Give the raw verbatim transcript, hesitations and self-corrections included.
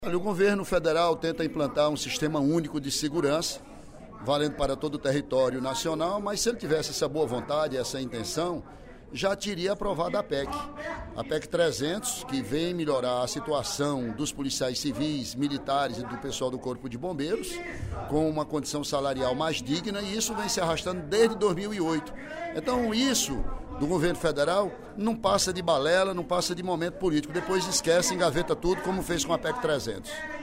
O governo federal tenta implantar um sistema único de segurança, valendo para todo o território nacional, mas se ele tivesse essa boa vontade, essa intenção, já teria aprovado a P E C. A P E C trezentos, que vem melhorar a situação dos policiais civis, militares e do pessoal do Corpo de Bombeiros, com uma condição salarial mais digna, e isso vem se arrastando desde dois mil e oito. Então isso do governo federal não passa de balela, não passa de momento político. Depois esquece, engaveta tudo, como fez com a P E C trezentos.